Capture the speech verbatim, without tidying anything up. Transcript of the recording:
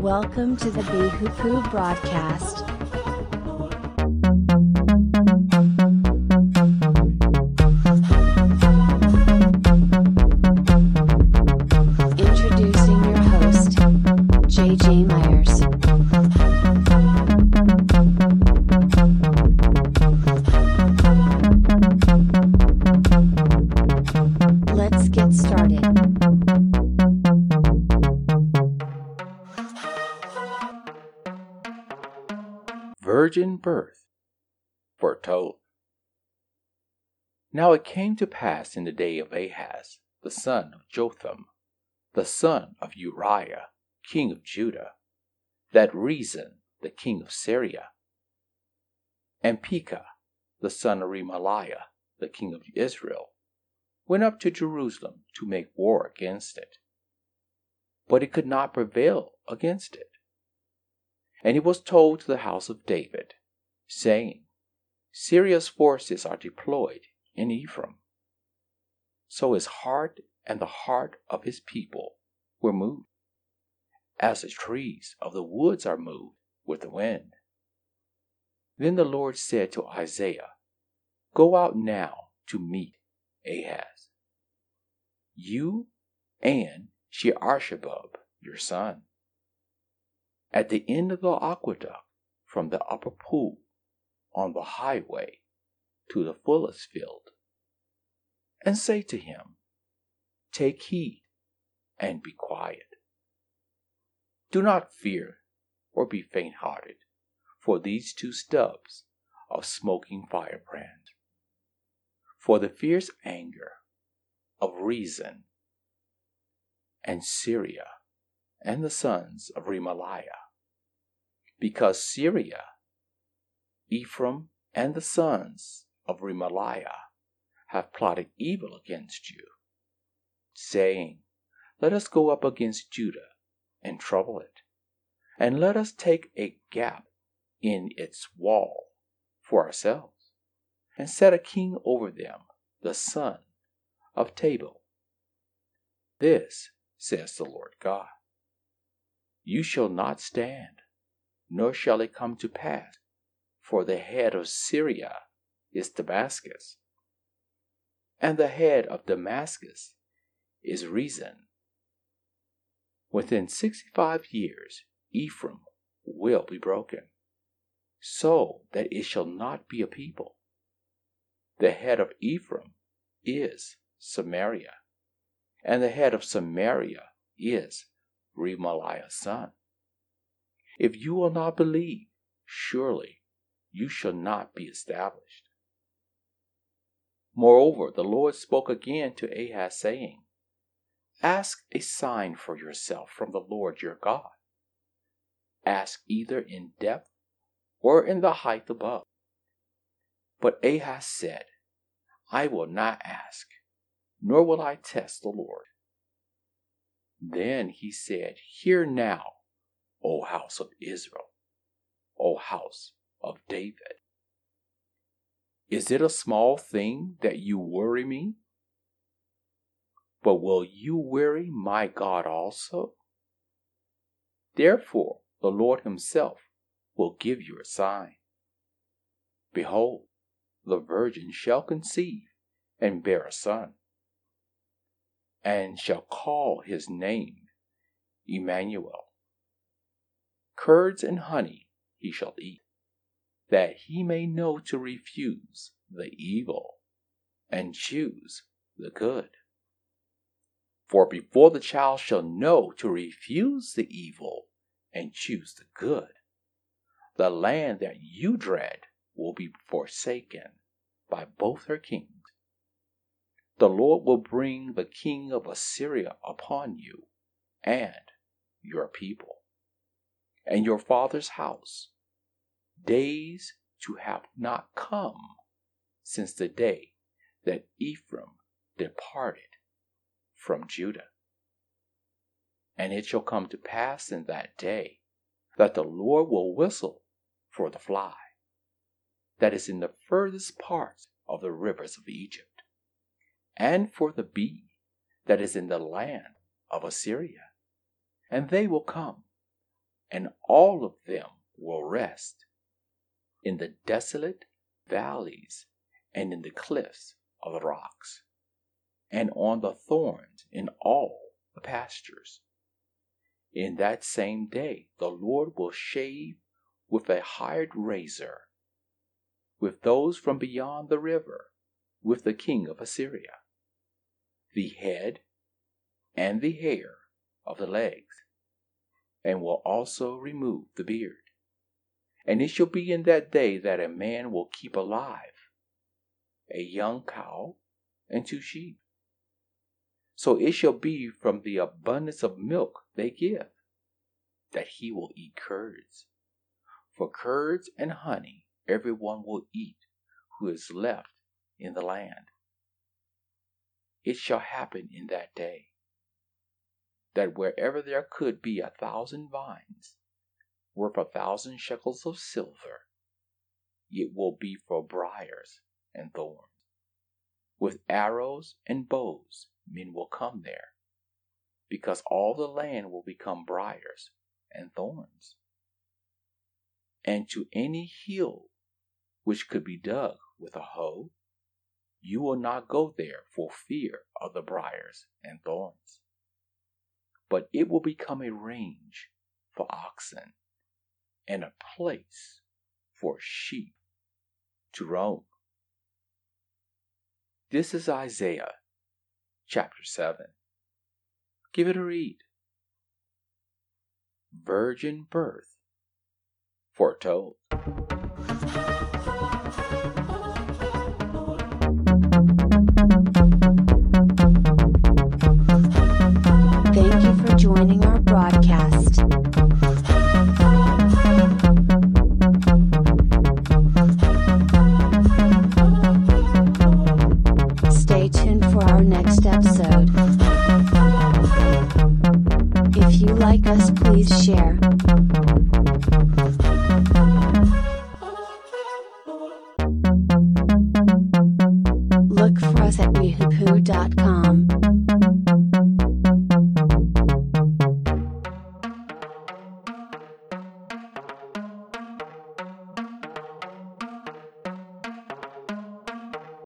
Welcome to the Bihupu broadcast. Introducing your host, J J Myers. Let's get started. Virgin birth foretold. Now it came to pass in the day of Ahaz, the son of Jotham, the son of Uriah, king of Judah, that Rezin, the king of Syria, and Pekah, the son of Remaliah, the king of Israel, went up to Jerusalem to make war against it. But it could not prevail against it. And it was told to the house of David, saying, Syria's forces are deployed in Ephraim. So his heart and the heart of his people were moved, as the trees of the woods are moved with the wind. Then the Lord said to Isaiah, Go out now to meet Ahaz, you and Shear-Shobab your son, at the end of the aqueduct from the upper pool on the highway to the fullest field, and say to him, Take heed and be quiet. Do not fear or be faint-hearted for these two stubs of smoking firebrand, for the fierce anger of Rezin and Syria and the sons of Remaliah, because Syria, Ephraim, and the sons of Remaliah have plotted evil against you, saying, Let us go up against Judah and trouble it, and let us take a gap in its wall for ourselves, and set a king over them, the son of Tabal. This says the Lord God, You shall not stand, nor shall it come to pass, for the head of Syria is Damascus, and the head of Damascus is Rezin. Within sixty-five years Ephraim will be broken, so that it shall not be a people. The head of Ephraim is Samaria, and the head of Samaria is Remaliah's son. If you will not believe, surely you shall not be established. Moreover, the Lord spoke again to Ahaz, saying, Ask a sign for yourself from the Lord your God. Ask either in depth or in the height above. But Ahaz said, I will not ask, nor will I test the Lord. Then he said, Hear now, O house of Israel, O house of David. Is it a small thing that you worry me? But will you weary my God also? Therefore the Lord himself will give you a sign. Behold, the virgin shall conceive and bear a son, and shall call his name Emmanuel. Curds and honey he shall eat, that he may know to refuse the evil and choose the good. For before the child shall know to refuse the evil and choose the good, the land that you dread will be forsaken by both her kings. The Lord will bring the king of Assyria upon you and your people and your father's house, days to have not come since the day that Ephraim departed from Judah. And it shall come to pass in that day that the Lord will whistle for the fly that is in the furthest parts of the rivers of Egypt, and for the bee that is in the land of Assyria. And they will come, and all of them will rest in the desolate valleys and in the cliffs of the rocks, and on the thorns in all the pastures. In that same day the Lord will shave with a hired razor, with those from beyond the river, with the king of Assyria, the head and the hair of the legs, and will also remove the beard. And it shall be in that day that a man will keep alive a young cow and two sheep. So it shall be from the abundance of milk they give, that he will eat curds. For curds and honey every one will eat who is left in the land. It shall happen in that day, that wherever there could be a thousand vines worth a thousand shekels of silver, it will be for briars and thorns. With arrows and bows men will come there, because all the land will become briars and thorns. And to any hill which could be dug with a hoe, you will not go there for fear of the briars and thorns. But it will become a range for oxen, and a place for sheep to roam. This is Isaiah chapter seven. Give it a read. Virgin birth foretold. Thank you for joining our broadcast. Stay tuned for our next episode. If you like us, please share.